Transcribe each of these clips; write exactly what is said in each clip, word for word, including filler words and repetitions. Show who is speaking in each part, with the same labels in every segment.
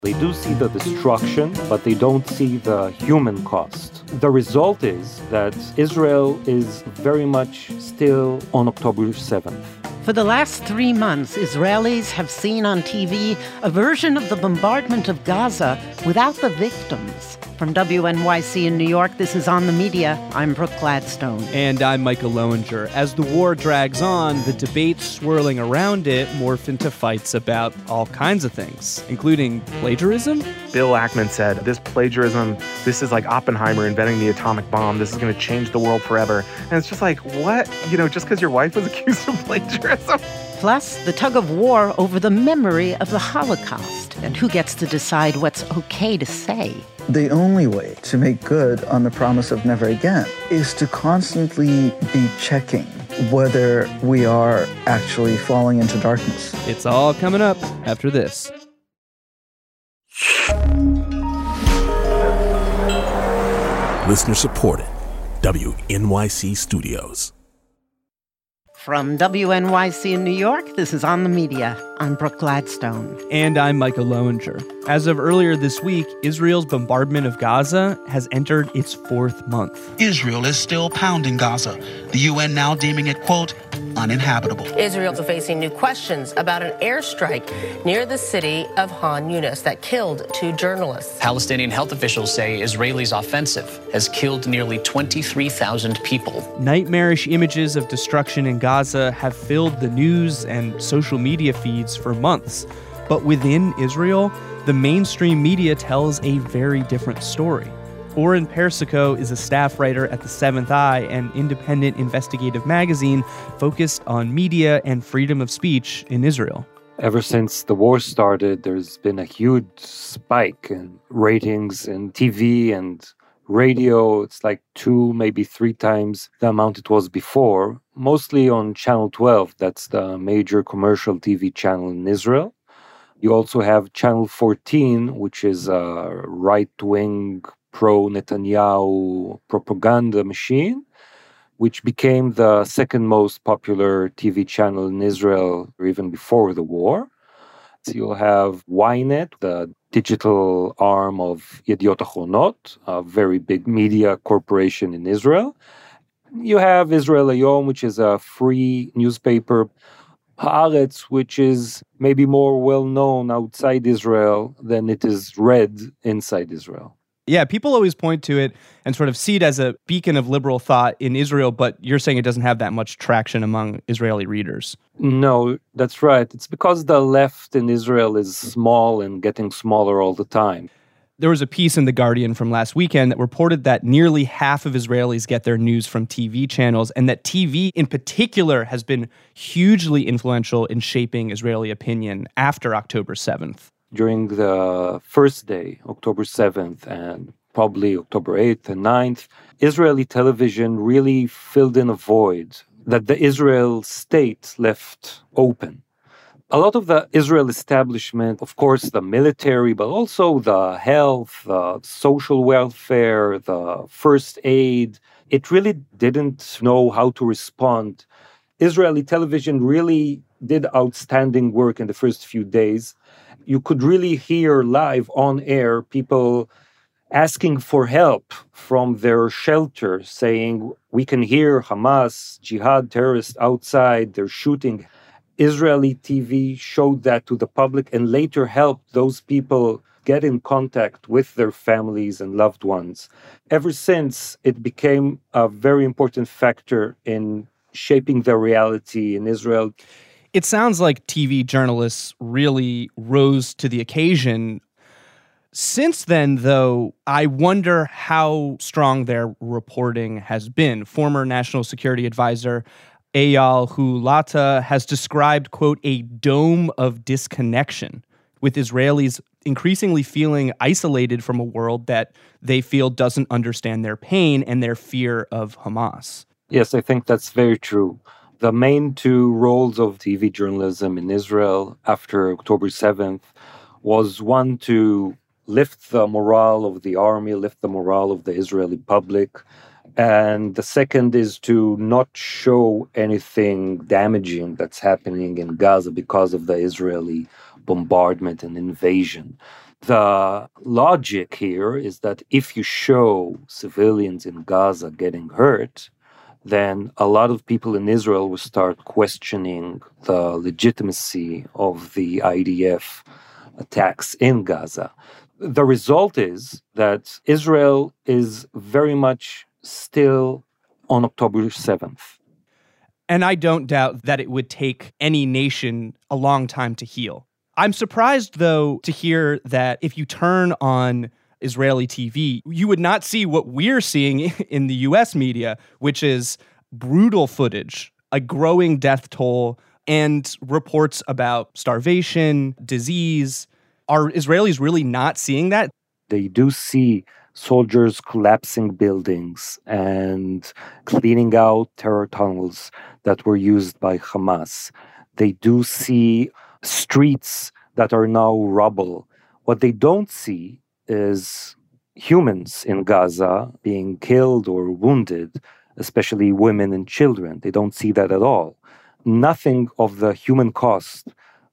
Speaker 1: They do see the destruction, but they don't see the human cost. The result is that Israel is very much still on October seventh.
Speaker 2: For the last three months, Israelis have seen on T V a version of the bombardment of Gaza without the victims. From W N Y C in New York, this is On the Media. I'm Brooke Gladstone.
Speaker 3: And I'm Michael Lowinger. As the war drags on, the debates swirling around it morph into fights about all kinds of things, including plagiarism.
Speaker 4: Bill Ackman said, this plagiarism, this is like Oppenheimer inventing the atomic bomb. This is going to change the world forever. And it's just like, what? You know, just because your wife was accused of plagiarism?
Speaker 2: Plus, the tug of war over the memory of the Holocaust and who gets to decide what's okay to say.
Speaker 5: The only way to make good on the promise of never again is to constantly be checking whether we are actually falling into darkness.
Speaker 3: It's all coming up after this.
Speaker 6: Listener supported. W N Y C Studios.
Speaker 2: From W N Y C in New York, this is On the Media. I'm Brooke Gladstone.
Speaker 3: And I'm Michael Lowinger. As of earlier this week, Israel's bombardment of Gaza has entered its fourth month.
Speaker 7: Israel is still pounding Gaza, the U N now deeming it, quote, uninhabitable.
Speaker 8: Israel's facing new questions about an airstrike near the city of Han Yunis that killed two journalists.
Speaker 9: Palestinian health officials say Israelis' offensive has killed nearly twenty-three thousand people.
Speaker 3: Nightmarish images of destruction in Gaza have filled the news and social media feeds for months. But within Israel, the mainstream media tells a very different story. Oren Persico is a staff writer at The Seventh Eye, an independent investigative magazine focused on media and freedom of speech in Israel.
Speaker 1: Ever since the war started, there's been a huge spike in ratings in T V and radio. It's like two, maybe three times the amount it was before, mostly on Channel twelve. That's the major commercial T V channel in Israel. You also have Channel fourteen, which is a right-wing pro-Netanyahu propaganda machine, which became the second most popular T V channel in Israel even before the war. So you'll have Ynet, the digital arm of Yediot Achronot, a very big media corporation in Israel. You have Israel Hayom, which is a free newspaper. Haaretz, which is maybe more well-known outside Israel than it is read inside Israel.
Speaker 3: Yeah, people always point to it and sort of see it as a beacon of liberal thought in Israel, but you're saying it doesn't have that much traction among Israeli readers.
Speaker 1: No, that's right. It's because the left in Israel is small and getting smaller all the time.
Speaker 3: There was a piece in The Guardian from last weekend that reported that nearly half of Israelis get their news from T V channels, and that T V in particular has been hugely influential in shaping Israeli opinion after October seventh.
Speaker 1: During the first day, October seventh, and probably October eighth and ninth, Israeli television really filled in a void that the Israel state left open. A lot of the Israel establishment, of course, the military, but also the health, the social welfare, the first aid, it really didn't know how to respond. Israeli television really did outstanding work in the first few days. You could really hear live on air people asking for help from their shelter, saying, we can hear Hamas, jihad terrorists outside, they're shooting. Israeli T V showed that to the public and later helped those people get in contact with their families and loved ones. Ever since, it became a very important factor in shaping the reality in Israel.
Speaker 3: It sounds like T V journalists really rose to the occasion. Since then, though, I wonder how strong their reporting has been. Former National Security Advisor Eyal Hulata has described, quote, a dome of disconnection, with Israelis increasingly feeling isolated from a world that they feel doesn't understand their pain and their fear of Hamas.
Speaker 1: Yes, I think that's very true. The main two roles of T V journalism in Israel after October seventh was one to lift the morale of the army, lift the morale of the Israeli public. And the second is to not show anything damaging that's happening in Gaza because of the Israeli bombardment and invasion. The logic here is that if you show civilians in Gaza getting hurt, then a lot of people in Israel will start questioning the legitimacy of the I D F attacks in Gaza. The result is that Israel is very much still on October seventh.
Speaker 3: And I don't doubt that it would take any nation a long time to heal. I'm surprised, though, to hear that if you turn on Israeli T V, you would not see what we're seeing in the U S media, which is brutal footage, a growing death toll, and reports about starvation, disease. Are Israelis really not seeing that?
Speaker 1: They do see soldiers collapsing buildings and cleaning out terror tunnels that were used by Hamas. They do see streets that are now rubble. What they don't see is humans in Gaza being killed or wounded, especially women and children. They don't see that at all. Nothing of the human cost.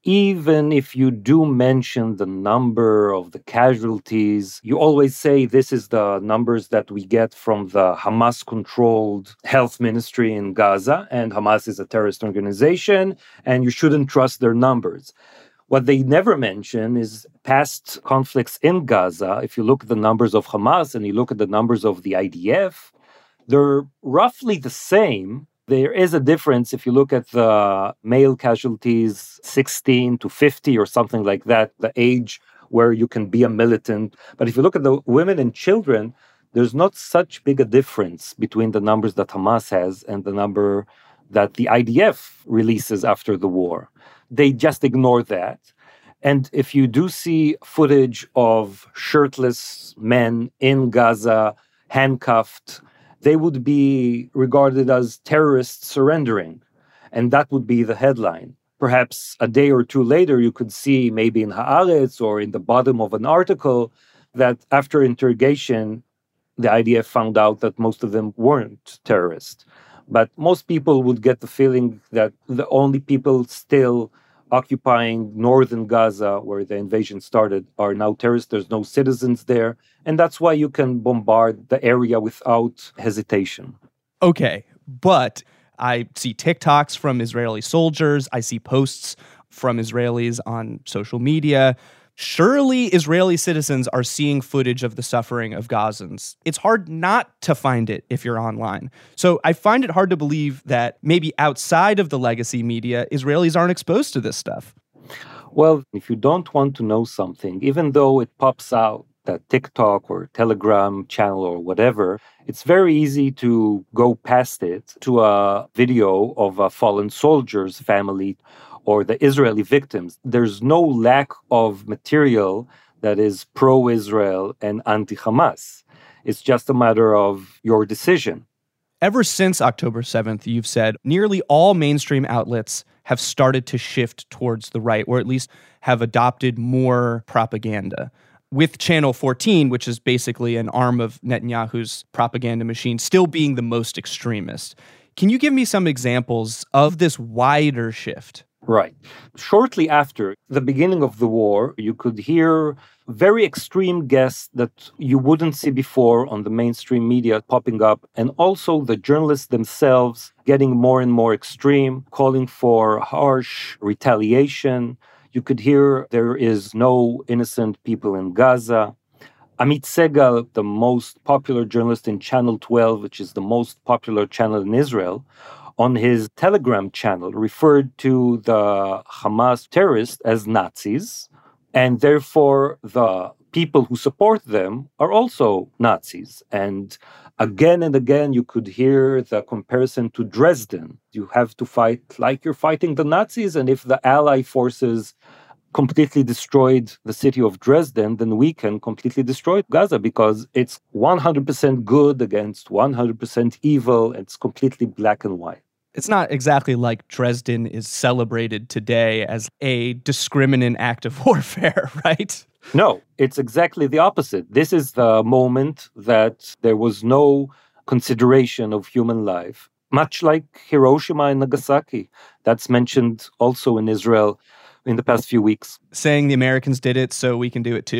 Speaker 1: Even if you do mention the number of the casualties, you always say this is the numbers that we get from the Hamas-controlled health ministry in Gaza, and Hamas is a terrorist organization, and you shouldn't trust their numbers. What they never mention is past conflicts in Gaza. If you look at the numbers of Hamas and you look at the numbers of the I D F, they're roughly the same. There is a difference if you look at the male casualties, sixteen to fifty or something like that, the age where you can be a militant. But if you look at the women and children, there's not such big a difference between the numbers that Hamas has and the number that the I D F releases after the war. They just ignore that. And if you do see footage of shirtless men in Gaza, handcuffed, they would be regarded as terrorists surrendering. And that would be the headline. Perhaps a day or two later, you could see maybe in Haaretz or in the bottom of an article that after interrogation, the I D F found out that most of them weren't terrorists. But most people would get the feeling that the only people still occupying northern Gaza, where the invasion started, are now terrorists. There's no citizens there. And that's why you can bombard the area without hesitation.
Speaker 3: Okay, but I see TikToks from Israeli soldiers. I see posts from Israelis on social media. Surely Israeli citizens are seeing footage of the suffering of Gazans. It's hard not to find it if you're online. So I find it hard to believe that maybe outside of the legacy media, Israelis aren't exposed to this stuff.
Speaker 1: Well, if you don't want to know something, even though it pops out that TikTok or Telegram channel or whatever, it's very easy to go past it to a video of a fallen soldier's family or the Israeli victims. There's no lack of material that is pro-Israel and anti-Hamas. It's just a matter of your decision.
Speaker 3: Ever since October seventh, you've said nearly all mainstream outlets have started to shift towards the right, or at least have adopted more propaganda. With Channel fourteen, which is basically an arm of Netanyahu's propaganda machine, still being the most extremist. Can you give me some examples of this wider shift?
Speaker 1: Right. Shortly after the beginning of the war, you could hear very extreme guests that you wouldn't see before on the mainstream media popping up, and also the journalists themselves getting more and more extreme, calling for harsh retaliation. You could hear there is no innocent people in Gaza. Amit Segal, the most popular journalist in Channel twelve, which is the most popular channel in Israel, on his Telegram channel referred to the Hamas terrorists as Nazis, and therefore the people who support them are also Nazis. And again and again, you could hear the comparison to Dresden. You have to fight like you're fighting the Nazis, and if the Allied forces completely destroyed the city of Dresden, then we can completely destroy Gaza because it's one hundred percent good against one hundred percent evil. It's completely black and white.
Speaker 3: It's not exactly like Dresden is celebrated today as a discriminant act of warfare, right?
Speaker 1: No, it's exactly the opposite. This is the moment that there was no consideration of human life, much like Hiroshima and Nagasaki. That's mentioned also in Israel in the past few weeks.
Speaker 3: Saying the Americans did it, so we can do it too?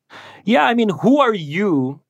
Speaker 1: Yeah, I mean, who are you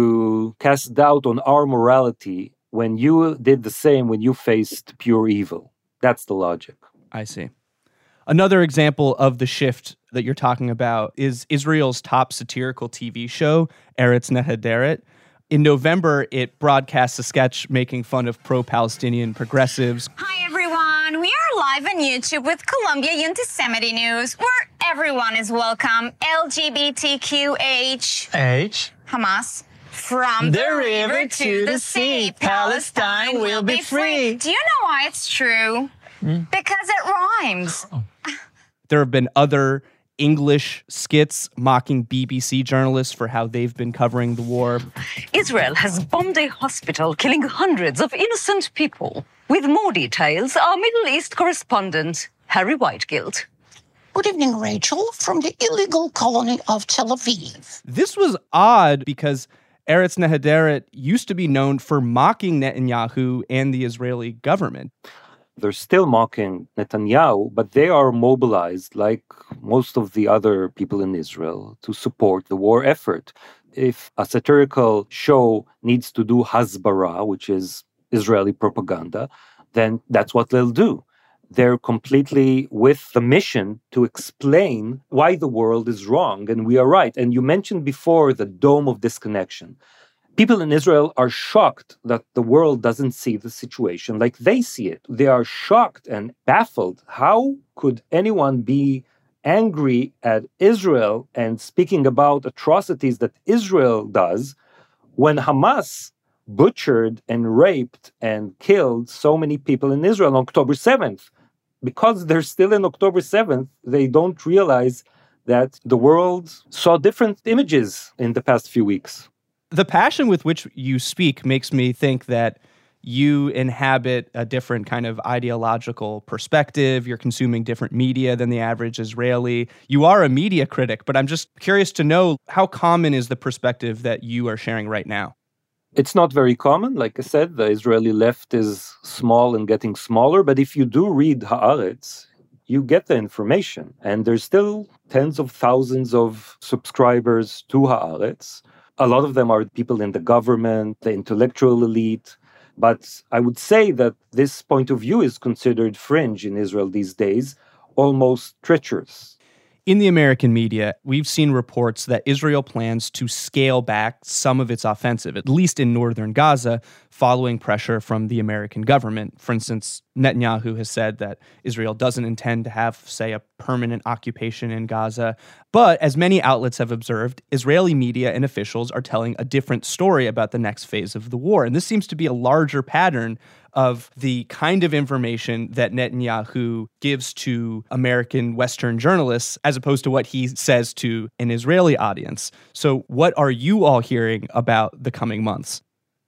Speaker 1: to cast doubt on our morality when you did the same when you faced pure evil? That's the logic.
Speaker 3: I see. Another example of the shift that you're talking about is Israel's top satirical T V show, Eretz Nehederet. In November, it broadcasts a sketch making fun of pro-Palestinian progressives.
Speaker 10: Hi, everyone. We are live on YouTube with Columbia Anti-Semitic News, where everyone is welcome. L G B T Q H.
Speaker 11: H.
Speaker 10: Hamas. From the, the river, river to the sea, Palestine will be free. Do you know why it's true? Mm. Because it rhymes. Oh.
Speaker 3: There have been other English skits mocking B B C journalists for how they've been covering the war.
Speaker 12: Israel has bombed a hospital, killing hundreds of innocent people. With more details, our Middle East correspondent, Harry Whitegilt.
Speaker 13: Good evening, Rachel, from the illegal colony of Tel Aviv.
Speaker 3: This was odd because Eretz Nehederet used to be known for mocking Netanyahu and the Israeli government.
Speaker 1: They're still mocking Netanyahu, but they are mobilized, like most of the other people in Israel, to support the war effort. If a satirical show needs to do hasbara, which is Israeli propaganda, then that's what they'll do. They're completely with the mission to explain why the world is wrong and we are right. And you mentioned before the dome of disconnection. People in Israel are shocked that the world doesn't see the situation like they see it. They are shocked and baffled. How could anyone be angry at Israel and speaking about atrocities that Israel does when Hamas butchered and raped and killed so many people in Israel on October seventh? Because they're still in October seventh, they don't realize that the world saw different images in the past few weeks.
Speaker 3: The passion with which you speak makes me think that you inhabit a different kind of ideological perspective. You're consuming different media than the average Israeli. You are a media critic, but I'm just curious to know, how common is the perspective that you are sharing right now?
Speaker 1: It's not very common. Like I said, the Israeli left is small and getting smaller. But if you do read Haaretz, you get the information. And there's still tens of thousands of subscribers to Haaretz. A lot of them are people in the government, the intellectual elite. But I would say that this point of view is considered fringe in Israel these days, almost treacherous.
Speaker 3: In the American media, we've seen reports that Israel plans to scale back some of its offensive, at least in northern Gaza, following pressure from the American government. For instance, Netanyahu has said that Israel doesn't intend to have, say, a permanent occupation in Gaza. But as many outlets have observed, Israeli media and officials are telling a different story about the next phase of the war. And this seems to be a larger pattern of the kind of information that Netanyahu gives to American Western journalists as opposed to what he says to an Israeli audience. So what are you all hearing about the coming months?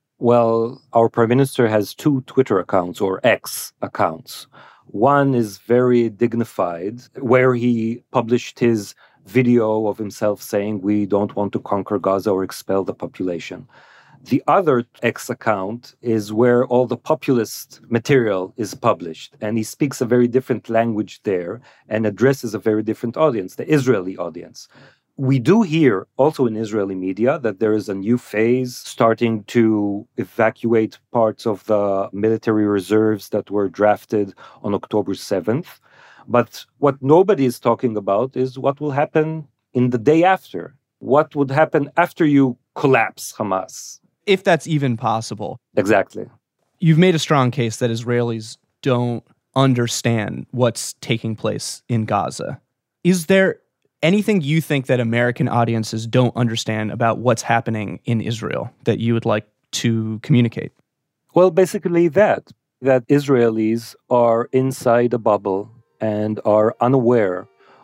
Speaker 1: Well, our prime minister has two Twitter accounts, or X accounts. One is very dignified, where he published his video of himself saying, we don't want to conquer Gaza or expel the population. The other X account is where all the populist material is published, and he speaks a very different language there and addresses a very different audience, the Israeli audience. We do hear also in Israeli media that there is a new phase starting to evacuate parts of the military reserves that were drafted on October seventh. But what nobody is talking about is what will happen in the day after. What would happen after you collapse Hamas?
Speaker 3: If that's even possible.
Speaker 1: Exactly.
Speaker 3: You've made a strong case that Israelis don't understand what's taking place in Gaza. Is there anything you think that American audiences don't understand about what's happening in Israel that you would like to communicate?
Speaker 1: Well, basically that, that Israelis are inside a bubble and are unaware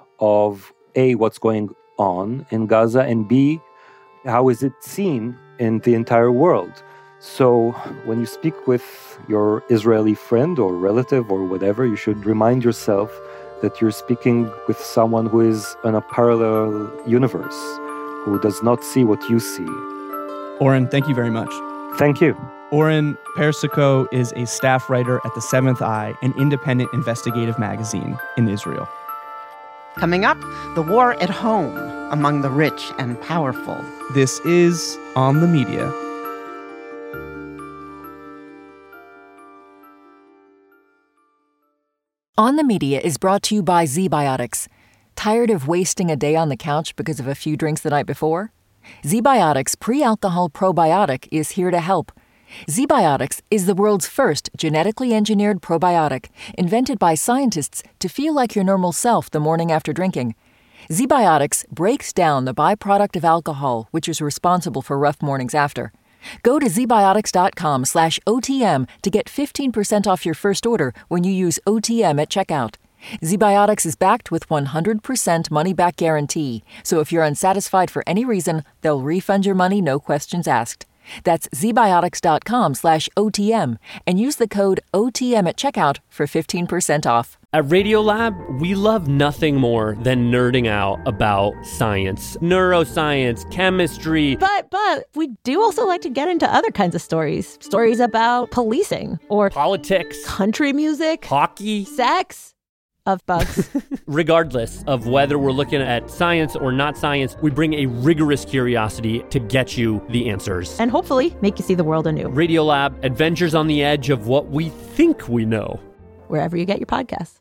Speaker 1: of A, what's going on in Gaza, and B, how is it seen in the entire world. So when you speak with your Israeli friend or relative or whatever, you should remind yourself that you're speaking with someone who is in a parallel universe, who does not see what you see.
Speaker 3: Oren, thank you very much.
Speaker 1: Thank you.
Speaker 3: Oren Persico is a staff writer at The Seventh Eye, an independent investigative magazine in Israel.
Speaker 2: Coming up, the war at home among the rich and powerful.
Speaker 3: This is On the Media.
Speaker 11: On the Media is brought to you by ZBiotics. Tired of wasting a day on the couch because of a few drinks the night before? ZBiotics Pre-Alcohol Probiotic is here to help. ZBiotics is the world's first genetically engineered probiotic, invented by scientists to feel like your normal self the morning after drinking. ZBiotics breaks down the byproduct of alcohol, which is responsible for rough mornings after. Go to zbiotics.com slash OTM to get fifteen percent off your first order when you use O T M at checkout. ZBiotics is backed with one hundred percent money-back guarantee, so if you're unsatisfied for any reason, they'll refund your money, no questions asked. That's zbiotics.com slash OTM and use the code O T M at checkout for fifteen percent off.
Speaker 14: At Radiolab, we love nothing more than nerding out about science, neuroscience, chemistry.
Speaker 15: But, but we do also like to get into other kinds of stories. Stories about policing or
Speaker 14: politics,
Speaker 15: country music,
Speaker 14: hockey,
Speaker 15: sex. Of bugs.
Speaker 14: Regardless of whether we're looking at science or not science, we bring a rigorous curiosity to get you the answers.
Speaker 15: And hopefully make you see the world anew.
Speaker 14: Radiolab, adventures on the edge of what we think we know.
Speaker 15: Wherever you get your podcasts.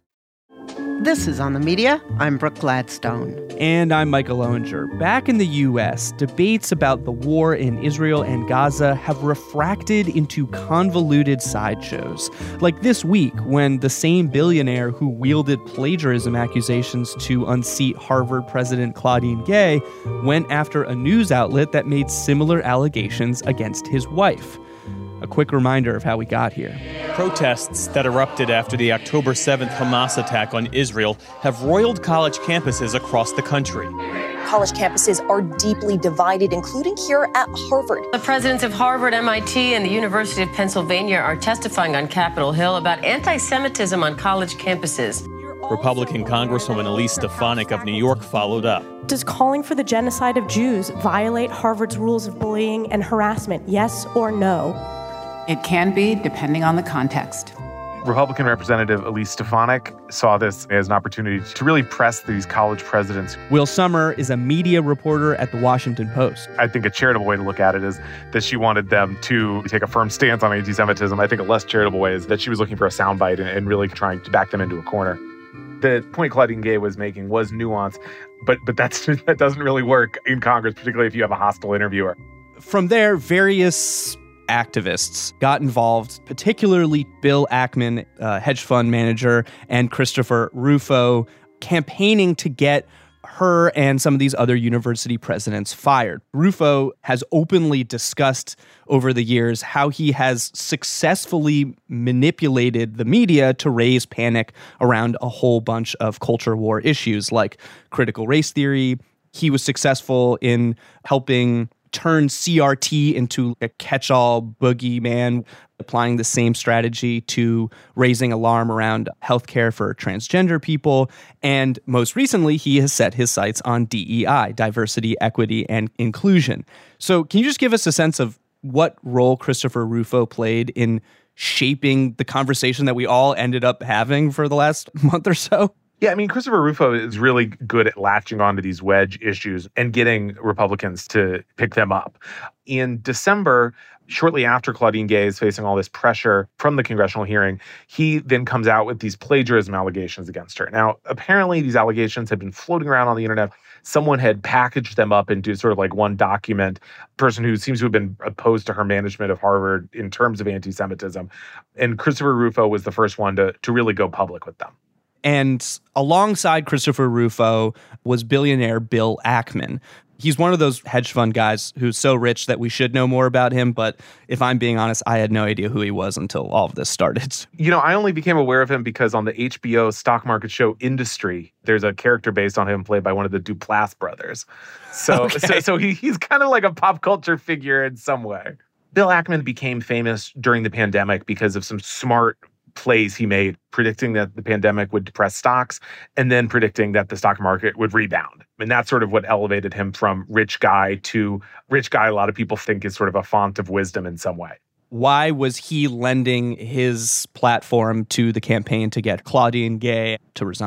Speaker 2: This is On the Media. I'm Brooke Gladstone.
Speaker 3: And I'm Michael Oenger. Back in the U S, debates about the war in Israel and Gaza have refracted into convoluted sideshows. Like this week, when the same billionaire who wielded plagiarism accusations to unseat Harvard president Claudine Gay went after a news outlet that made similar allegations against his wife. A quick reminder of how we got here.
Speaker 16: Protests that erupted after the October seventh Hamas attack on Israel have roiled college campuses across the country.
Speaker 17: College campuses are deeply divided, including here at Harvard.
Speaker 8: The presidents of Harvard, M I T, and the University of Pennsylvania are testifying on Capitol Hill about anti-Semitism on college campuses.
Speaker 16: Republican Congresswoman Elise Stefanik of New York followed up.
Speaker 18: Does calling for the genocide of Jews violate Harvard's rules of bullying and harassment? Yes or no?
Speaker 19: It can be, depending on the context.
Speaker 4: Republican Representative Elise Stefanik saw this as an opportunity to really press these college presidents.
Speaker 3: Will Sommer is a media reporter at The Washington Post.
Speaker 4: I think a charitable way to look at it is that she wanted them to take a firm stance on anti-Semitism. I think a less charitable way is that she was looking for a soundbite and, and really trying to back them into a corner. The point Claudine Gay was making was nuanced, but but that's that doesn't really work in Congress, particularly if you have a hostile interviewer.
Speaker 3: From there, various activists got involved, particularly Bill Ackman, uh, hedge fund manager, and Christopher Rufo, campaigning to get her and some of these other university presidents fired. Rufo has openly discussed over the years how he has successfully manipulated the media to raise panic around a whole bunch of culture war issues like critical race theory. He was successful in helping turn C R T into a catch-all boogeyman, applying the same strategy to raising alarm around healthcare for transgender people. And most recently, he has set his sights on D E I, diversity, equity, and inclusion. So can you just give us a sense of what role Christopher Rufo played in shaping the conversation that we all ended up having for the last month or so?
Speaker 4: Yeah, I mean, Christopher Rufo is really good at latching onto these wedge issues and getting Republicans to pick them up. In December, shortly after Claudine Gay is facing all this pressure from the congressional hearing, he then comes out with these plagiarism allegations against her. Now, apparently these allegations had been floating around on the internet. Someone had packaged them up into sort of like one document, a person who seems to have been opposed to her management of Harvard in terms of anti-Semitism. And Christopher Rufo was the first one to, to really go public with them.
Speaker 3: And alongside Christopher Rufo was billionaire Bill Ackman. He's one of those hedge fund guys who's so rich that we should know more about him. But if I'm being honest, I had no idea who he was until all of this started.
Speaker 4: You know, I only became aware of him because on the H B O stock market show Industry, there's a character based on him played by one of the Duplass brothers. So, okay. so, so he, he's kind of like a pop culture figure in some way. Bill Ackman became famous during the pandemic because of some smart plays he made, predicting that the pandemic would depress stocks and then predicting that the stock market would rebound. And that's sort of what elevated him from rich guy to rich guy. A lot of people think is sort of a font of wisdom in some way.
Speaker 3: Why was he lending his platform to the campaign to get Claudine Gay to resign?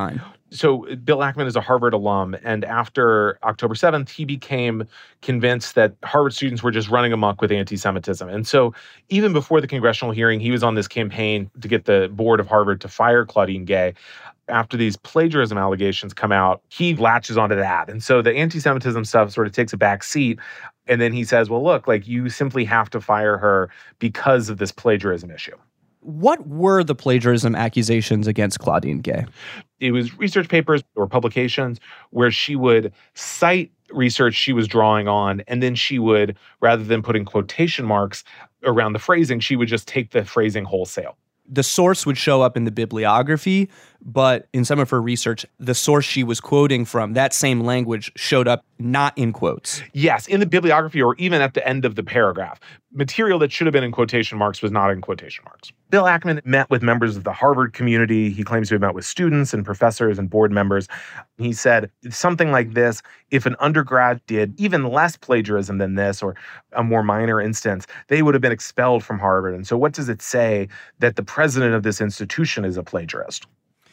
Speaker 4: So Bill Ackman is a Harvard alum, and after October seventh, he became convinced that Harvard students were just running amok with anti-Semitism. And so even before the congressional hearing, he was on this campaign to get the board of Harvard to fire Claudine Gay. After these plagiarism allegations come out, he latches onto that. And so the anti-Semitism stuff sort of takes a back seat. And then he says, well, look, like you simply have to fire her because of this plagiarism issue.
Speaker 3: What were the plagiarism accusations against Claudine Gay?
Speaker 4: It was research papers or publications where she would cite research she was drawing on, and then she would, rather than putting quotation marks around the phrasing, she would just take the phrasing wholesale.
Speaker 3: The source would show up in the bibliography, but in some of her research, the source she was quoting from, that same language showed up not in quotes.
Speaker 4: Yes, in the bibliography or even at the end of the paragraph. Material that should have been in quotation marks was not in quotation marks. Bill Ackman met with members of the Harvard community. He claims to have met with students and professors and board members. He said something like this: if an undergrad did even less plagiarism than this, or a more minor instance, they would have been expelled from Harvard. And so what does it say that the president of this institution is a plagiarist?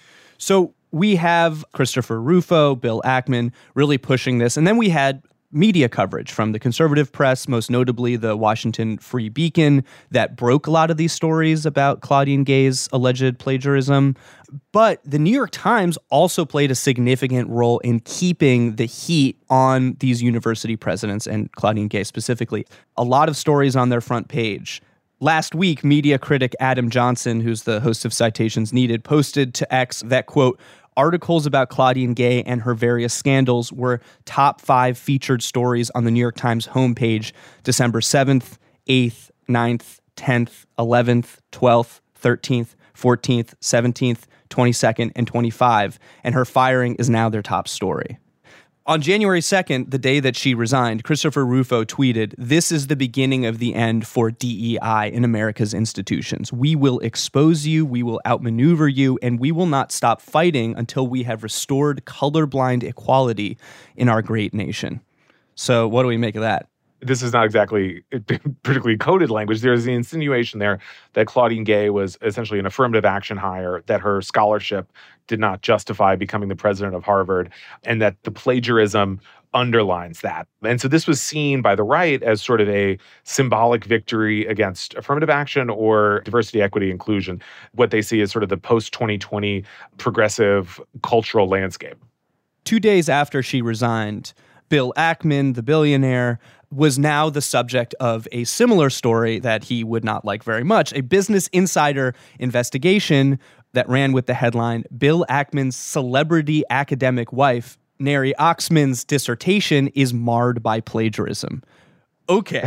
Speaker 3: So we have Christopher Rufo, Bill Ackman really pushing this. And then we had media coverage from the conservative press, most notably the Washington Free Beacon, that broke a lot of these stories about Claudine Gay's alleged plagiarism. But the New York Times also played a significant role in keeping the heat on these university presidents and Claudine Gay specifically. A lot of stories on their front page. Last week, media critic Adam Johnson, who's the host of Citations Needed, posted to X that, quote, articles about Claudine Gay and her various scandals were top five featured stories on the New York Times homepage December seventh, eighth, ninth, tenth, eleventh, twelfth, thirteenth, fourteenth, seventeenth, twenty-second, and twenty-fifth, and her firing is now their top story. On January second, the day that she resigned, Christopher Rufo tweeted, "This is the beginning of the end for D E I in America's institutions. We will expose you, we will outmaneuver you, and we will not stop fighting until we have restored colorblind equality in our great nation." So what do we make of that?
Speaker 4: This is not exactly particularly coded language. There's the insinuation there that Claudine Gay was essentially an affirmative action hire, that her scholarship did not justify becoming the president of Harvard, and that the plagiarism underlines that. And so this was seen by the right as sort of a symbolic victory against affirmative action or diversity, equity, inclusion, what they see as sort of the post twenty twenty progressive cultural landscape.
Speaker 3: Two days after she resigned, Bill Ackman, the billionaire, was now the subject of a similar story that he would not like very much, a Business Insider investigation that ran with the headline, Bill Ackman's celebrity academic wife, Neri Oxman's dissertation is marred by plagiarism. Okay,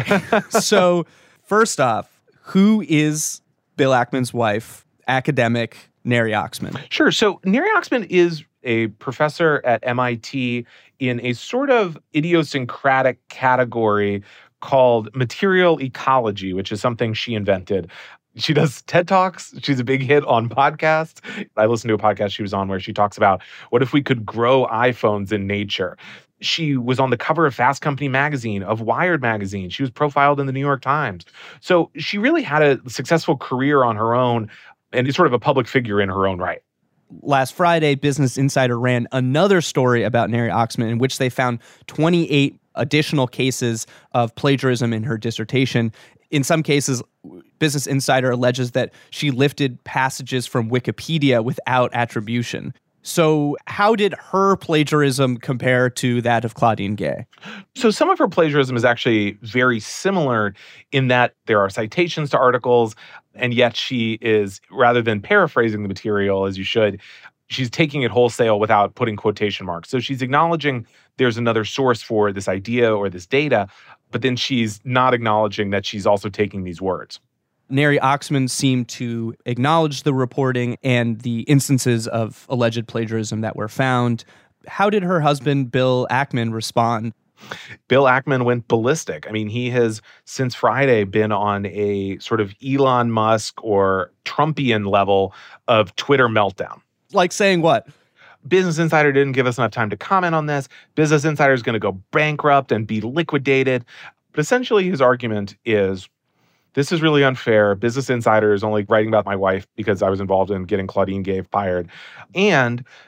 Speaker 3: so first off, who is Bill Ackman's wife, academic Neri Oxman?
Speaker 4: Sure, so Neri Oxman is a professor at M I T in a sort of idiosyncratic category called material ecology, which is something she invented. She does TED Talks. She's a big hit on podcasts. I listened to a podcast she was on where she talks about what if we could grow iPhones in nature. She was on the cover of Fast Company magazine, of Wired magazine. She was profiled in the New York Times. So she really had a successful career on her own and is sort of a public figure in her own right.
Speaker 3: Last Friday, Business Insider ran another story about Neri Oxman in which they found twenty-eight additional cases of plagiarism in her dissertation. In some cases, Business Insider alleges that she lifted passages from Wikipedia without attribution. So how did her plagiarism compare to that of Claudine Gay?
Speaker 4: So some of her plagiarism is actually very similar in that there are citations to articles, and yet she is, rather than paraphrasing the material as you should, she's taking it wholesale without putting quotation marks. So she's acknowledging there's another source for this idea or this data, but then she's not acknowledging that she's also taking these words.
Speaker 3: Neri Oxman seemed to acknowledge the reporting and the instances of alleged plagiarism that were found. How did her husband, Bill Ackman, respond?
Speaker 4: Bill Ackman went ballistic. I mean, he has since Friday been on a sort of Elon Musk or Trumpian level of Twitter meltdown.
Speaker 3: Like saying what?
Speaker 4: Business Insider didn't give us enough time to comment on this. Business Insider is going to go bankrupt and be liquidated. But essentially his argument is, this is really unfair. Business Insider is only writing about my wife because I was involved in getting Claudine Gay fired. And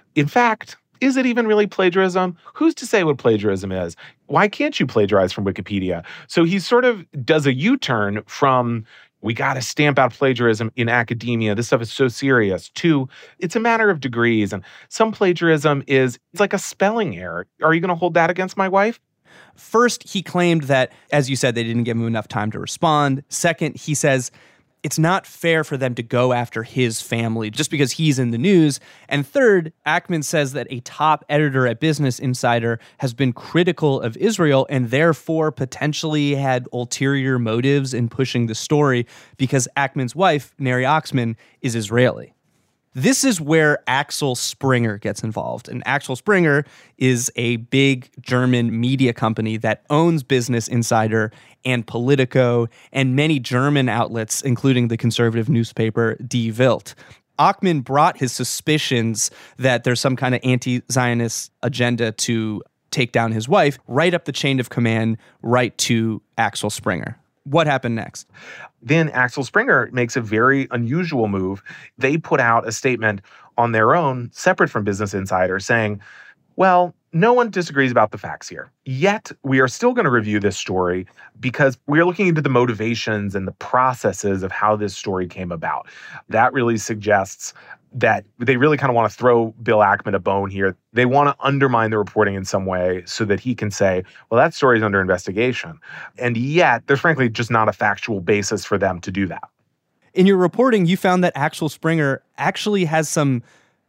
Speaker 4: In fact, is it even really plagiarism? Who's to say what plagiarism is? Why can't you plagiarize from Wikipedia? So he sort of does a U-turn from, we got to stamp out plagiarism in academia. This stuff is so serious. Two, it's a matter of degrees. And some plagiarism is, it's like a spelling error. Are you going to hold that against my wife?
Speaker 3: First, he claimed that, as you said, they didn't give him enough time to respond. Second, he says it's not fair for them to go after his family just because he's in the news. And third, Ackman says that a top editor at Business Insider has been critical of Israel and therefore potentially had ulterior motives in pushing the story because Ackman's wife, Neri Oxman, is Israeli. This is where Axel Springer gets involved. And Axel Springer is a big German media company that owns Business Insider and Politico and many German outlets, including the conservative newspaper Die Welt. Ackman brought his suspicions that there's some kind of anti-Zionist agenda to take down his wife right up the chain of command, right to Axel Springer. What happened next?
Speaker 4: Then Axel Springer makes a very unusual move. They put out a statement on their own, separate from Business Insider, saying, well, no one disagrees about the facts here. Yet, we are still going to review this story because we are looking into the motivations and the processes of how this story came about. That really suggests that they really kind of want to throw Bill Ackman a bone here. They want to undermine the reporting in some way so that he can say, well, that story is under investigation. And yet, there's frankly just not a factual basis for them to do that.
Speaker 3: In your reporting, you found that Axel Springer actually has some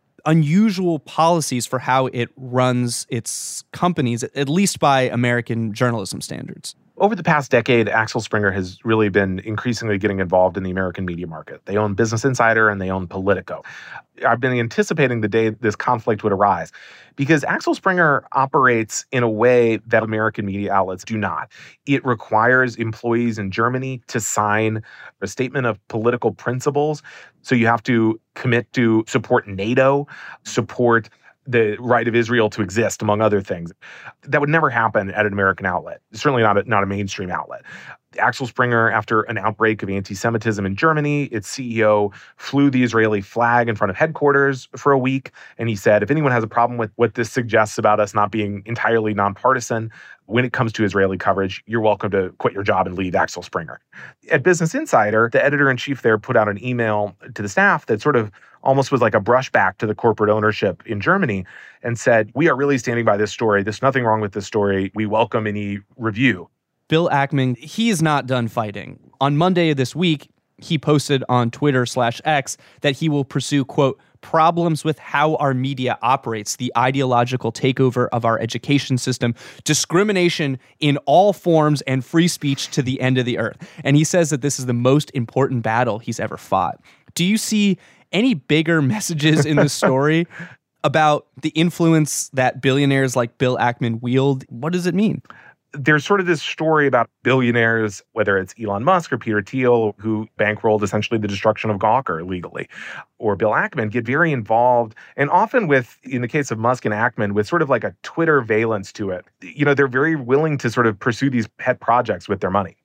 Speaker 3: unusual policies for how it runs its companies, at least by American journalism standards.
Speaker 4: Over the past decade, Axel Springer has really been increasingly getting involved in the American media market. They own Business Insider and they own Politico. I've been anticipating the day this conflict would arise because Axel Springer operates in a way that American media outlets do not. It requires employees in Germany to sign a statement of political principles. So you have to commit to support NATO, support the right of Israel to exist, among other things. That would never happen at an American outlet, certainly not a, not a mainstream outlet. Axel Springer, after an outbreak of anti-Semitism in Germany, its C E O flew the Israeli flag in front of headquarters for a week. And he said, if anyone has a problem with what this suggests about us not being entirely nonpartisan, when it comes to Israeli coverage, you're welcome to quit your job and leave Axel Springer. At Business Insider, the editor-in-chief there put out an email to the staff that sort of almost was like a brushback to the corporate ownership in Germany and said, we are really standing by this story. There's nothing wrong with this story. We welcome any review.
Speaker 3: Bill Ackman, he is not done fighting. On Monday of this week, he posted on Twitter slash X that he will pursue, quote, problems with how our media operates, the ideological takeover of our education system, discrimination in all forms, and free speech to the end of the earth. And he says that this is the most important battle he's ever fought. Do you see any bigger messages in this story about the influence that billionaires like Bill Ackman wield? What does it mean?
Speaker 4: There's sort of this story about billionaires, whether it's Elon Musk or Peter Thiel, who bankrolled essentially the destruction of Gawker legally, or Bill Ackman, get very involved, and often with, in the case of Musk and Ackman, with sort of like a Twitter valence to it. You know, they're very willing to sort of pursue these pet projects with their money.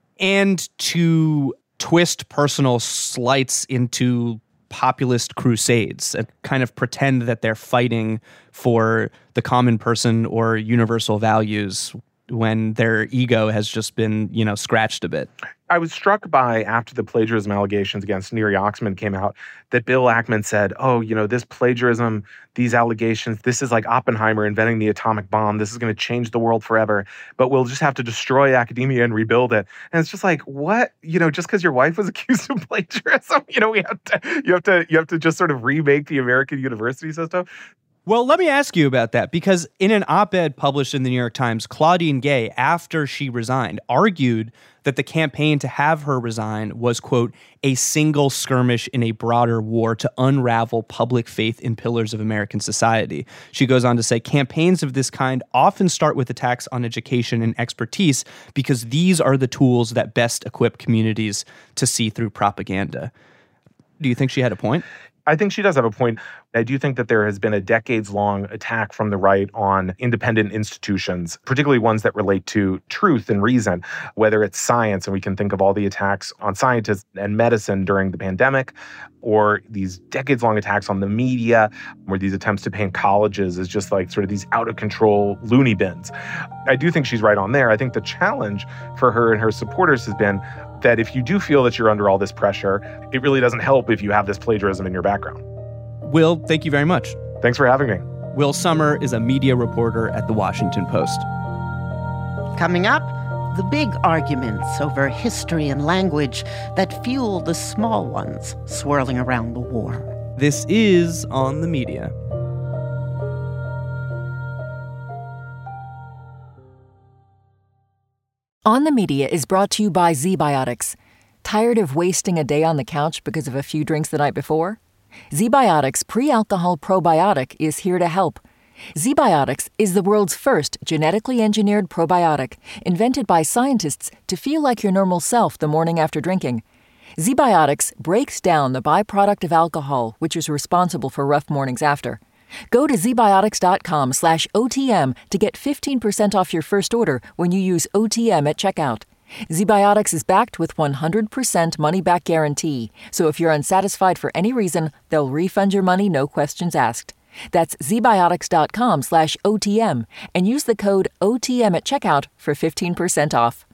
Speaker 3: And to twist personal slights into populist crusades and kind of pretend that they're fighting for the common person or universal values when their ego has just been, you know, scratched a bit.
Speaker 4: I was struck by, after the plagiarism allegations against Neri Oxman came out, that Bill Ackman said, oh, you know, this plagiarism, these allegations, this is like Oppenheimer inventing the atomic bomb. This is going to change the world forever, but we'll just have to destroy academia and rebuild it. And it's just like, what? You know, just because your wife was accused of plagiarism, you know, we have to, you have to, you have to just sort of remake the American university system.
Speaker 3: Well, let me ask you about that, because in an op-ed published in the New York Times, Claudine Gay, after she resigned, argued that the campaign to have her resign was, quote, a single skirmish in a broader war to unravel public faith in pillars of American society. She goes on to say, campaigns of this kind often start with attacks on education and expertise because these are the tools that best equip communities to see through propaganda. Do you think she had a point?
Speaker 4: I think she does have a point. I do think that there has been a decades-long attack from the right on independent institutions, particularly ones that relate to truth and reason, whether it's science, and we can think of all the attacks on scientists and medicine during the pandemic, or these decades-long attacks on the media, or these attempts to paint colleges as just like sort of these out-of-control loony bins. I do think she's right on there. I think the challenge for her and her supporters has been that if you do feel that you're under all this pressure, it really doesn't help if you have this plagiarism in your background.
Speaker 3: Will, thank you very much.
Speaker 4: Thanks for having me.
Speaker 3: Will Sommer is a media reporter at The Washington Post.
Speaker 2: Coming up, the big arguments over history and language that fuel the small ones swirling around the war.
Speaker 3: This is On the Media.
Speaker 11: On the Media is brought to you by ZBiotics. Tired of wasting a day on the couch because of a few drinks the night before? ZBiotics Pre-Alcohol Probiotic is here to help. ZBiotics is the world's first genetically engineered probiotic, invented by scientists to feel like your normal self the morning after drinking. ZBiotics breaks down the byproduct of alcohol, which is responsible for rough mornings after. Go to zbiotics.com slash OTM to get fifteen percent off your first order when you use O T M at checkout. ZBiotics is backed with one hundred percent money-back guarantee, so if you're unsatisfied for any reason, they'll refund your money, no questions asked. That's zbiotics.com slash OTM and use the code O T M at checkout for fifteen percent off.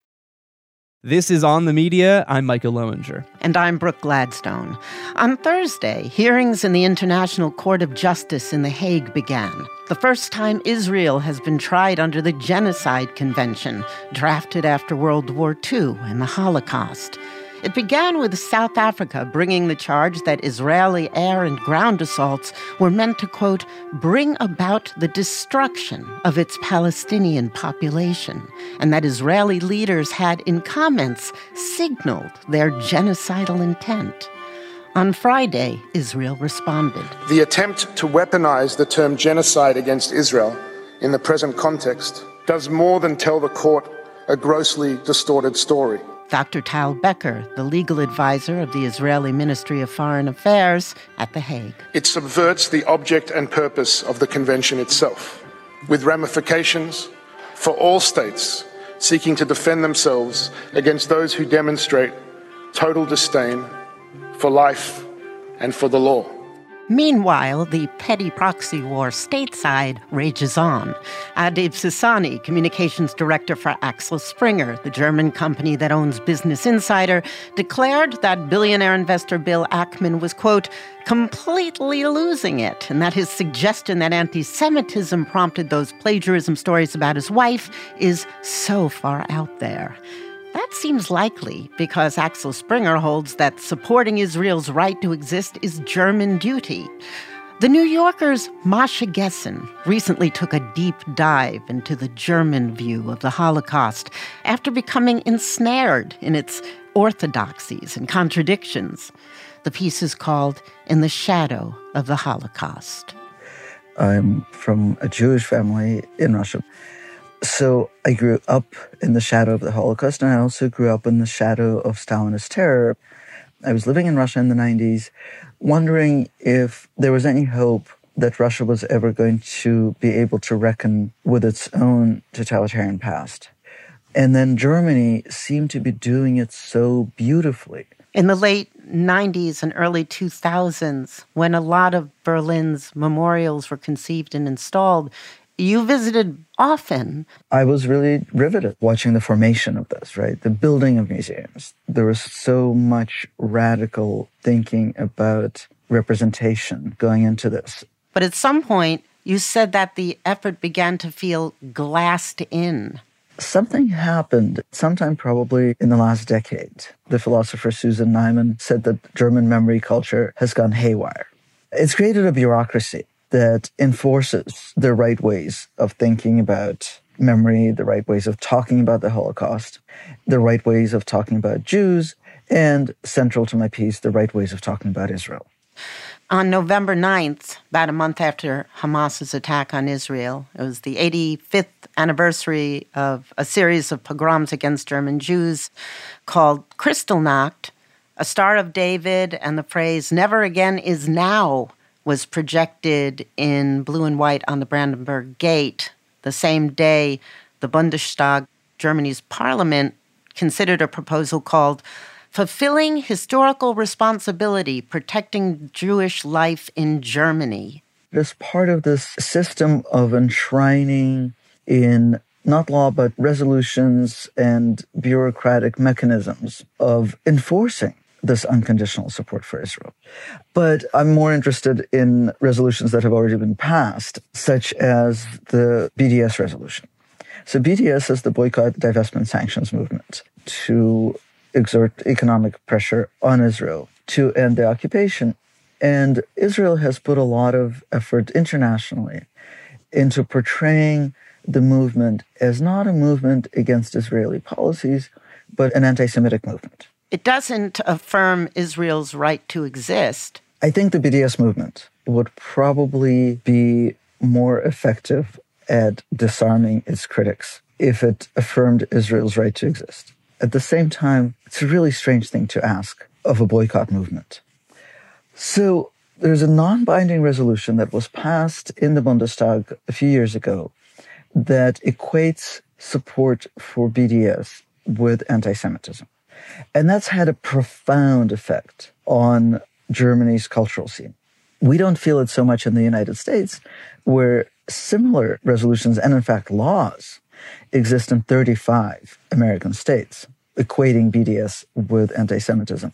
Speaker 3: This is On the Media. I'm Michael Lowinger.
Speaker 2: And I'm Brooke Gladstone. On Thursday, hearings in the International Court of Justice in The Hague began. The first time Israel has been tried under the Genocide Convention, drafted after World War Two and the Holocaust. It began with South Africa bringing the charge that Israeli air and ground assaults were meant to, quote, bring about the destruction of its Palestinian population, and that Israeli leaders had, in comments, signaled their genocidal intent. On Friday, Israel responded.
Speaker 20: The attempt to weaponize the term genocide against Israel in the present context does more than tell the court a grossly distorted story.
Speaker 2: Doctor Tal Becker, the legal advisor of the Israeli Ministry of Foreign Affairs at The Hague.
Speaker 20: It subverts the object and purpose of the convention itself, with ramifications for all states seeking to defend themselves against those who demonstrate total disdain for life and for the law.
Speaker 2: Meanwhile, the petty proxy war stateside rages on. Adib Sisani, communications director for Axel Springer, the German company that owns Business Insider, declared that billionaire investor Bill Ackman was, quote, completely losing it, and that his suggestion that anti-Semitism prompted those plagiarism stories about his wife is so far out there. That seems likely because Axel Springer holds that supporting Israel's right to exist is German duty. The New Yorker's Masha Gessen recently took a deep dive into the German view of the Holocaust after becoming ensnared in its orthodoxies and contradictions. The piece is called In the Shadow of the Holocaust.
Speaker 5: I'm from a Jewish family in Russia. So I grew up in the shadow of the Holocaust, and I also grew up in the shadow of Stalinist terror. I was living in Russia in the nineties, wondering if there was any hope that Russia was ever going to be able to reckon with its own totalitarian past. And then Germany seemed to be doing it so beautifully.
Speaker 2: In the late nineties and early two thousands, when a lot of Berlin's memorials were conceived and installed, you visited often.
Speaker 5: I was really riveted watching the formation of this, right? The building of museums. There was so much radical thinking about representation going into this.
Speaker 2: But at some point, you said that the effort began to feel glassed in.
Speaker 5: Something happened sometime probably in the last decade. The philosopher Susan Neiman said that German memory culture has gone haywire. It's created a bureaucracy that enforces the right ways of thinking about memory, the right ways of talking about the Holocaust, the right ways of talking about Jews, and central to my piece, the right ways of talking about Israel.
Speaker 2: On November ninth, about a month after Hamas's attack on Israel, it was the eighty-fifth anniversary of a series of pogroms against German Jews called Kristallnacht. A Star of David and the phrase "never again is now" was projected in blue and white on the Brandenburg Gate the same day the Bundestag, Germany's parliament, considered a proposal called Fulfilling Historical Responsibility, Protecting Jewish Life in Germany.
Speaker 5: As part of this system of enshrining in not law, but resolutions and bureaucratic mechanisms of enforcing this unconditional support for Israel. But I'm more interested in resolutions that have already been passed, such as the B D S resolution. So B D S is the Boycott, Divestment, Sanctions movement to exert economic pressure on Israel to end the occupation. And Israel has put a lot of effort internationally into portraying the movement as not a movement against Israeli policies, but an anti-Semitic movement.
Speaker 2: It doesn't affirm Israel's right to exist.
Speaker 5: I think the B D S movement would probably be more effective at disarming its critics if it affirmed Israel's right to exist. At the same time, it's a really strange thing to ask of a boycott movement. So there's a non-binding resolution that was passed in the Bundestag a few years ago that equates support for B D S with anti-Semitism. And that's had a profound effect on Germany's cultural scene. We don't feel it so much in the United States, where similar resolutions and, in fact, laws exist in thirty-five American states, equating B D S with anti-Semitism.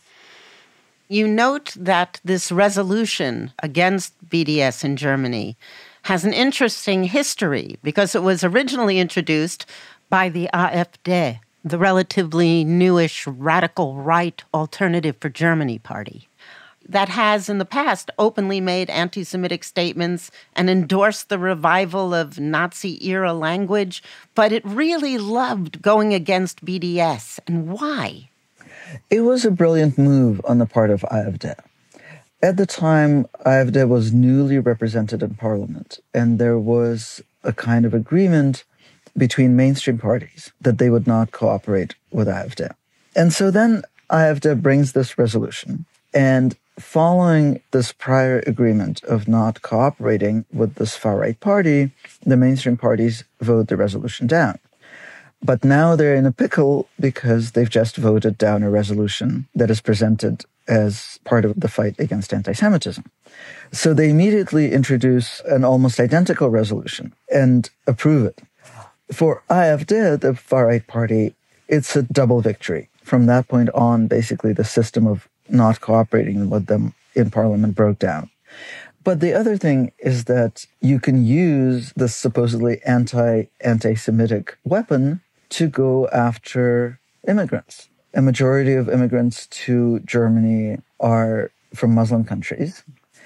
Speaker 2: You note that this resolution against B D S in Germany has an interesting history because it was originally introduced by the AfD, the relatively newish radical right Alternative for Germany party, that has in the past openly made anti-Semitic statements and endorsed the revival of Nazi-era language, but it really loved going against B D S. And why?
Speaker 5: It was a brilliant move on the part of AfD. At the time, AfD was newly represented in parliament, and there was a kind of agreement between mainstream parties that they would not cooperate with AfD. And so then AfD brings this resolution, and following this prior agreement of not cooperating with this far-right party, the mainstream parties vote the resolution down. But now they're in a pickle because they've just voted down a resolution that is presented as part of the fight against anti-Semitism. So they immediately introduce an almost identical resolution and approve it. For AfD, the far-right party, it's a double victory. From that point on, basically the system of not cooperating with them in parliament broke down. But the other thing is that you can use this supposedly anti, anti-Semitic weapon to go after immigrants. A majority of immigrants to Germany are from Muslim countries.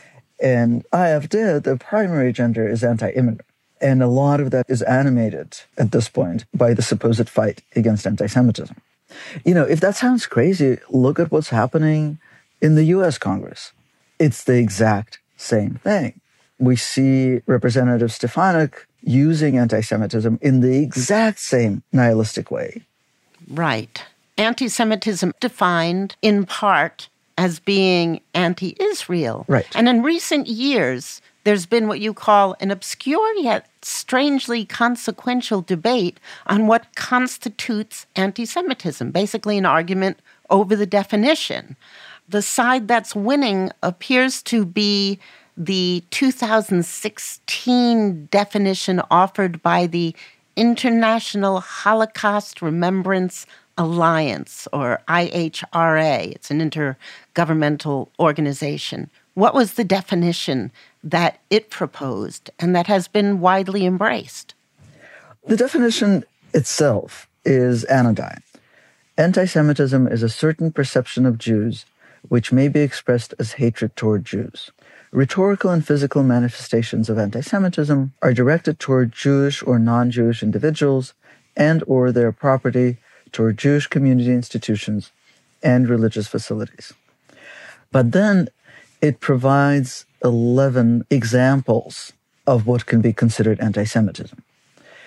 Speaker 5: And AfD, the primary agenda is anti-immigrant. And a lot of that is animated at this point by the supposed fight against anti-Semitism. You know, if that sounds crazy, look at what's happening in the U S Congress. It's the exact same thing. We see Representative Stefanik using anti-Semitism in the exact same nihilistic way.
Speaker 2: Right. Anti-Semitism defined in part as being anti-Israel.
Speaker 5: Right.
Speaker 2: And in recent years, there's been what you call an obscure yet strangely consequential debate on what constitutes anti-Semitism, basically an argument over the definition. The side that's winning appears to be the two thousand sixteen definition offered by the International Holocaust Remembrance Alliance, or I H R A. It's an intergovernmental organization. What was the definition that it proposed and that has been widely embraced?
Speaker 5: The definition itself is anodyne. Anti-Semitism is a certain perception of Jews which may be expressed as hatred toward Jews. Rhetorical and physical manifestations of anti-Semitism are directed toward Jewish or non-Jewish individuals and or their property, toward Jewish community institutions and religious facilities. But then it provides eleven examples of what can be considered anti-Semitism.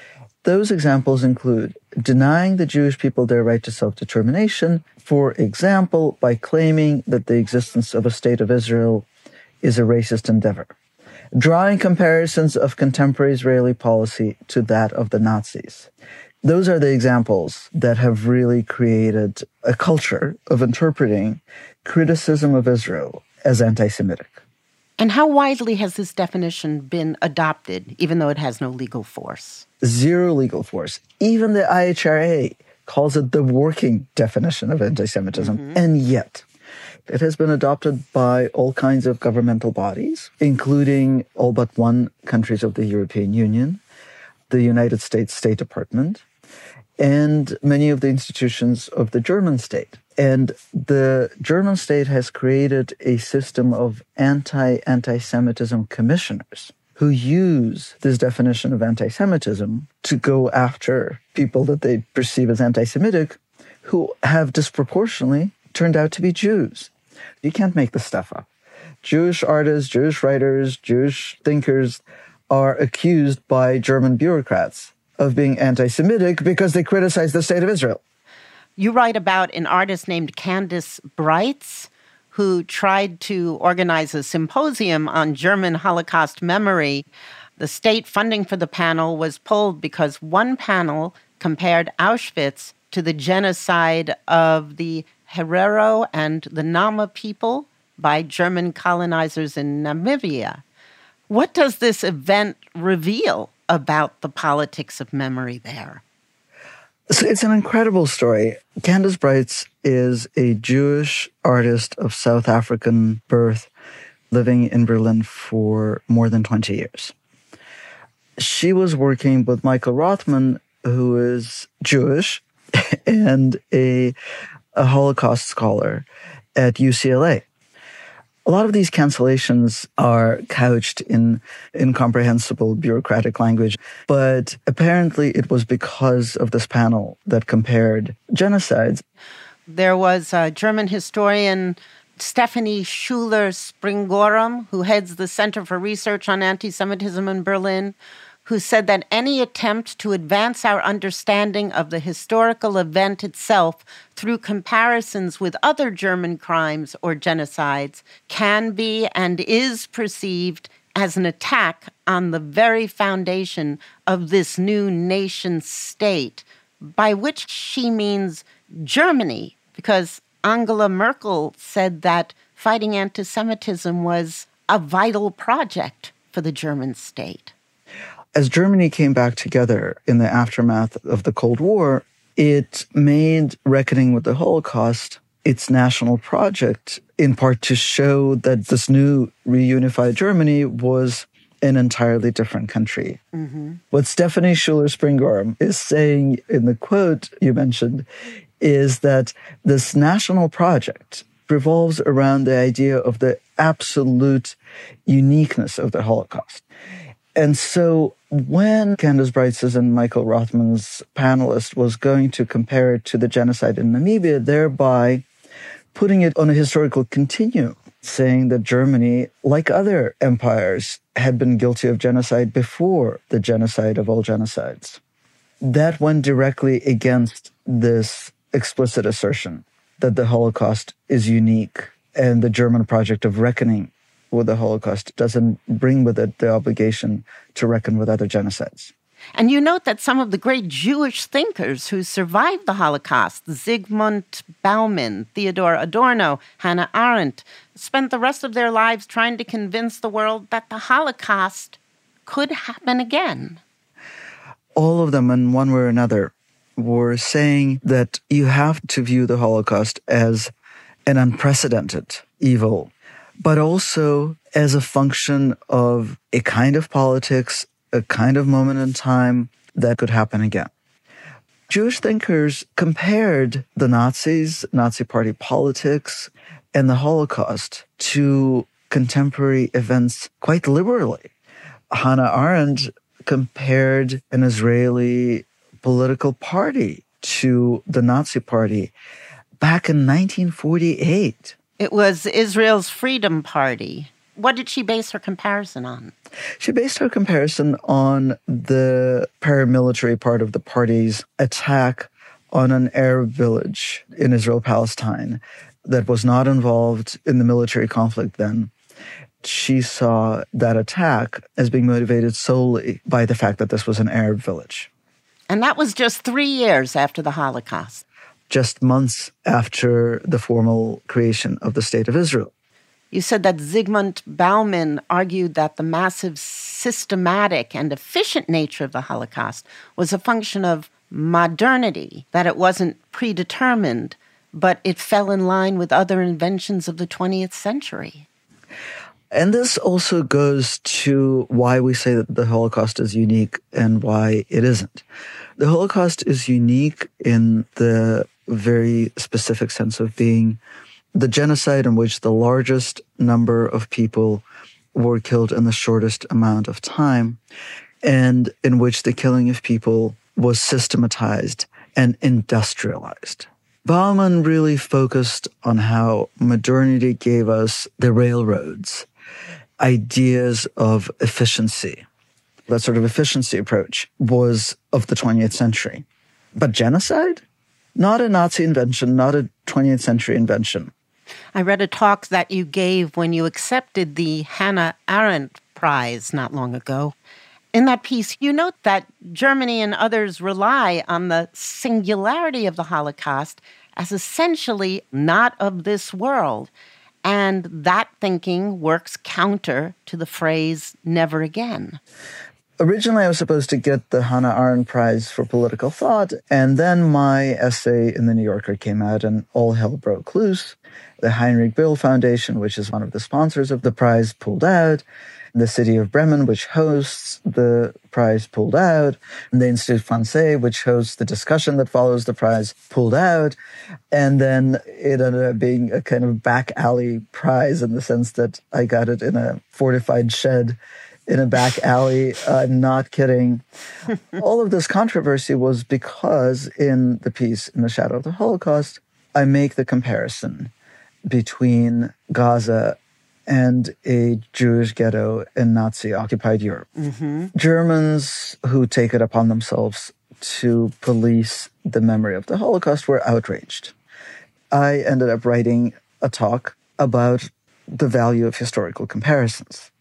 Speaker 5: Those examples include denying the Jewish people their right to self-determination, for example, by claiming that the existence of a state of Israel is a racist endeavor, drawing comparisons of contemporary Israeli policy to that of the Nazis. Those are the examples that have really created a culture of interpreting criticism of Israel as anti-Semitic.
Speaker 2: And how widely has this definition been adopted, even though it has no legal force?
Speaker 5: Zero legal force. Even the I H R A calls it the working definition of anti-Semitism. Mm-hmm. And yet, it has been adopted by all kinds of governmental bodies, including all but one countries of the European Union, the United States State Department, and many of the institutions of the German state. And the German state has created a system of anti-anti-Semitism commissioners who use this definition of anti-Semitism to go after people that they perceive as anti-Semitic who have disproportionately turned out to be Jews. You can't make this stuff up. Jewish artists, Jewish writers, Jewish thinkers are accused by German bureaucrats of being anti-Semitic because they criticize the state of Israel.
Speaker 2: You write about an artist named Candice Breitz, who tried to organize a symposium on German Holocaust memory. The state funding for the panel was pulled because one panel compared Auschwitz to the genocide of the Herero and the Nama people by German colonizers in Namibia. What does this event reveal about the politics of memory there?
Speaker 5: So it's an incredible story. Candice Breitz is a Jewish artist of South African birth living in Berlin for more than twenty years. She was working with Michael Rothman, who is Jewish and a, a Holocaust scholar at U C L A. A lot of these cancellations are couched in incomprehensible bureaucratic language, but apparently it was because of this panel that compared genocides.
Speaker 2: There was a German historian, Stephanie Schuler-Springorum, who heads the Center for Research on Anti-Semitism in Berlin, who said that any attempt to advance our understanding of the historical event itself through comparisons with other German crimes or genocides can be and is perceived as an attack on the very foundation of this new nation state, by which she means Germany, because Angela Merkel said that fighting anti-Semitism was a vital project for the German state.
Speaker 5: As Germany came back together in the aftermath of the Cold War, it made reckoning with the Holocaust its national project, in part to show that this new reunified Germany was an entirely different country. Mm-hmm. What Stephanie Schuler-Springorum is saying in the quote you mentioned is that this national project revolves around the idea of the absolute uniqueness of the Holocaust. And so when Candice Breitz and Michael Rothman's panelist was going to compare it to the genocide in Namibia, thereby putting it on a historical continuum, saying that Germany, like other empires, had been guilty of genocide before the genocide of all genocides. That went directly against this explicit assertion that the Holocaust is unique and the German project of reckoning with the Holocaust doesn't bring with it the obligation to reckon with other genocides.
Speaker 2: And you note that some of the great Jewish thinkers who survived the Holocaust, Zygmunt Bauman, Theodor Adorno, Hannah Arendt, spent the rest of their lives trying to convince the world that the Holocaust could happen again.
Speaker 5: All of them, in one way or another, were saying that you have to view the Holocaust as an unprecedented evil, but also as a function of a kind of politics, a kind of moment in time that could happen again. Jewish thinkers compared the Nazis, Nazi Party politics, and the Holocaust to contemporary events quite liberally. Hannah Arendt compared an Israeli political party to the Nazi Party back in nineteen forty-eight.
Speaker 2: It was Israel's Freedom Party. What did she base her comparison on?
Speaker 5: She based her comparison on the paramilitary part of the party's attack on an Arab village in Israel-Palestine that was not involved in the military conflict then. She saw that attack as being motivated solely by the fact that this was an Arab village.
Speaker 2: And that was just three years after the Holocaust.
Speaker 5: Just months after the formal creation of the State of Israel.
Speaker 2: You said that Zygmunt Bauman argued that the massive, systematic, and efficient nature of the Holocaust was a function of modernity, that it wasn't predetermined, but it fell in line with other inventions of the twentieth century.
Speaker 5: And this also goes to why we say that the Holocaust is unique and why it isn't. The Holocaust is unique in the very specific sense of being the genocide in which the largest number of people were killed in the shortest amount of time, and in which the killing of people was systematized and industrialized. Bauman really focused on how modernity gave us the railroads, ideas of efficiency. That sort of efficiency approach was of the twentieth century. But genocide? Not a Nazi invention, not a twentieth century invention.
Speaker 2: I read a talk that you gave when you accepted the Hannah Arendt Prize not long ago. In that piece, you note that Germany and others rely on the singularity of the Holocaust as essentially not of this world. And that thinking works counter to the phrase, never again.
Speaker 5: Originally, I was supposed to get the Hannah Arendt Prize for Political Thought, and then my essay in The New Yorker came out and all hell broke loose. The Heinrich Böll Foundation, which is one of the sponsors of the prize, pulled out. The city of Bremen, which hosts the prize, pulled out. And the Institut Français, which hosts the discussion that follows the prize, pulled out. And then it ended up being a kind of back alley prize in the sense that I got it in a fortified shed in a back alley. I'm not kidding. All of this controversy was because in the piece, In the Shadow of the Holocaust, I make the comparison between Gaza and a Jewish ghetto in Nazi-occupied Europe.
Speaker 2: Mm-hmm.
Speaker 5: Germans who take it upon themselves to police the memory of the Holocaust were outraged. I ended up writing a talk about the value of historical comparisons.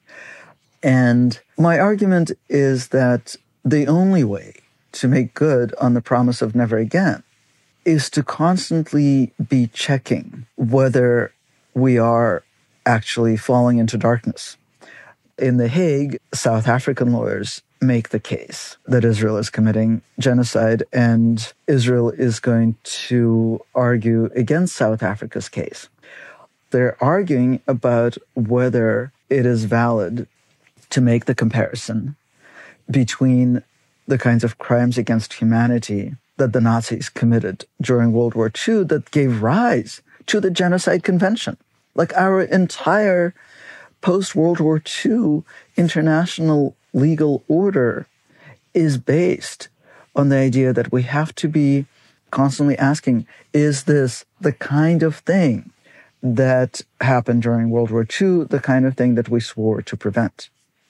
Speaker 5: And my argument is that the only way to make good on the promise of never again is to constantly be checking whether we are actually falling into darkness. In The Hague, South African lawyers make the case that Israel is committing genocide, and Israel is going to argue against South Africa's case. They're arguing about whether it is valid to make the comparison between the kinds of crimes against humanity that the Nazis committed during World War Two that gave rise to the Genocide Convention. Like our entire post-World War Two international legal order is based on the idea that we have to be constantly asking, is this the kind of thing that happened during World War Two, the kind of thing that we swore to prevent?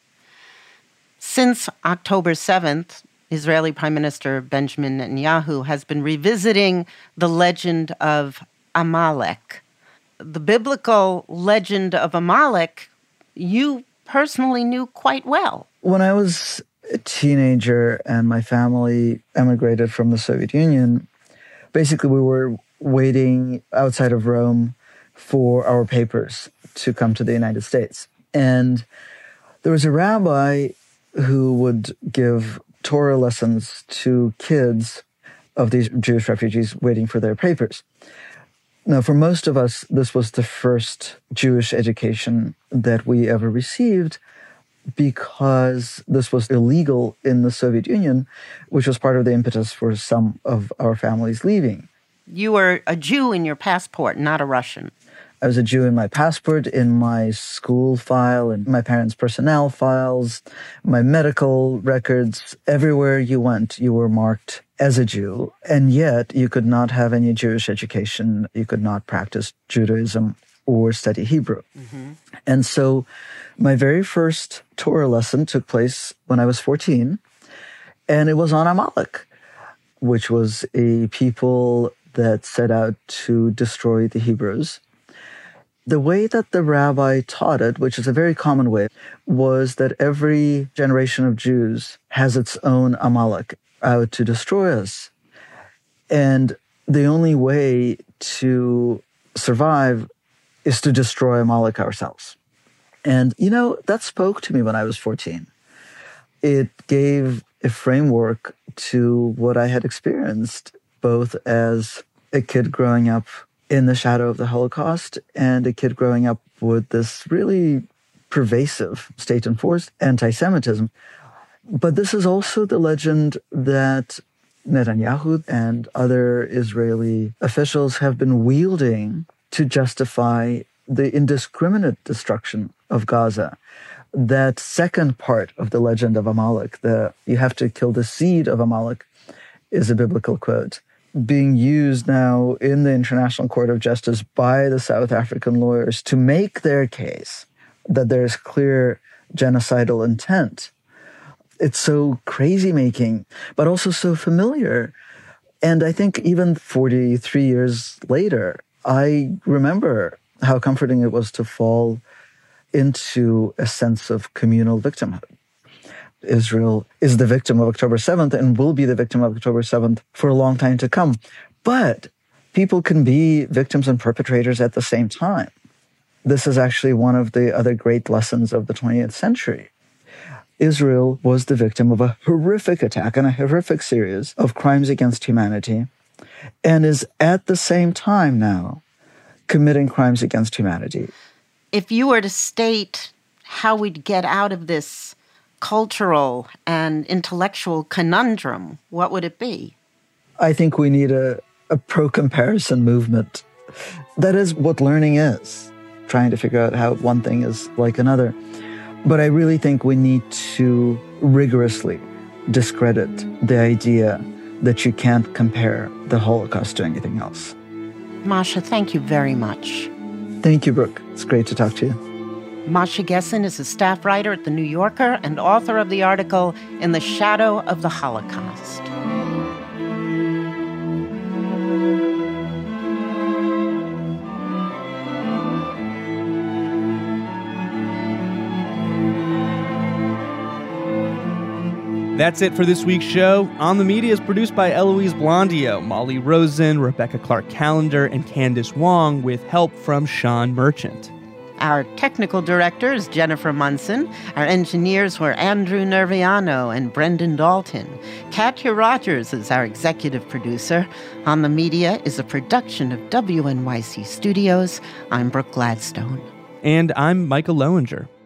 Speaker 2: Since October seventh, Israeli Prime Minister Benjamin Netanyahu has been revisiting the legend of Amalek. The biblical legend of Amalek, you personally knew quite well.
Speaker 5: When I was a teenager and my family emigrated from the Soviet Union, basically we were waiting outside of Rome for our papers to come to the United States. And there was a rabbi who would give Torah lessons to kids of these Jewish refugees waiting for their papers. Now, for most of us, this was the first Jewish education that we ever received because this was illegal in the Soviet Union, which was part of the impetus for some of our families leaving.
Speaker 2: You were a Jew in your passport, not a Russian.
Speaker 5: I was a Jew in my passport, in my school file, in my parents' personnel files, my medical records. Everywhere you went, you were marked as a Jew. And yet you could not have any Jewish education. You could not practice Judaism or study Hebrew. Mm-hmm. And so my very first Torah lesson took place when I was fourteen, and it was on Amalek, which was a people that set out to destroy the Hebrews. The way that the rabbi taught it, which is a very common way, was that every generation of Jews has its own Amalek out to destroy us. And the only way to survive is to destroy Amalek ourselves. And, you know, that spoke to me when I was fourteen. It gave a framework to what I had experienced, both as a kid growing up in the shadow of the Holocaust and a kid growing up with this really pervasive state-enforced anti-Semitism. But this is also the legend that Netanyahu and other Israeli officials have been wielding to justify the indiscriminate destruction of Gaza. That second part of the legend of Amalek, the you have to kill the seed of Amalek, is a biblical quote, being used now in the International Court of Justice by the South African lawyers to make their case that there's clear genocidal intent. It's so crazy-making, but also so familiar. And I think even forty-three years later, I remember how comforting it was to fall into a sense of communal victimhood. Israel is the victim of October seventh and will be the victim of October seventh for a long time to come. But people can be victims and perpetrators at the same time. This is actually one of the other great lessons of the twentieth century. Israel was the victim of a horrific attack and a horrific series of crimes against humanity, and is at the same time now committing crimes against humanity.
Speaker 2: If you were to state how we'd get out of this cultural and intellectual conundrum, what would it be?
Speaker 5: I think we need a, a pro-comparison movement. That is what learning is, trying to figure out how one thing is like another. But I really think we need to rigorously discredit the idea that you can't compare the Holocaust to anything else.
Speaker 2: Masha, thank you very much.
Speaker 5: Thank you, Brooke. It's great to talk to you.
Speaker 2: Masha Gessen is a staff writer at The New Yorker and author of the article In the Shadow of the Holocaust.
Speaker 3: That's it for this week's show. On the Media is produced by Eloise Blondio, Molly Rosen, Rebecca Clark-Callender, and Candace Wong, with help from Sean Merchant.
Speaker 2: Our technical director is Jennifer Munson. Our engineers were Andrew Nerviano and Brendan Dalton. Katya Rogers is our executive producer. On the Media is a production of W N Y C Studios. I'm Brooke Gladstone.
Speaker 3: And I'm Michael Lowinger.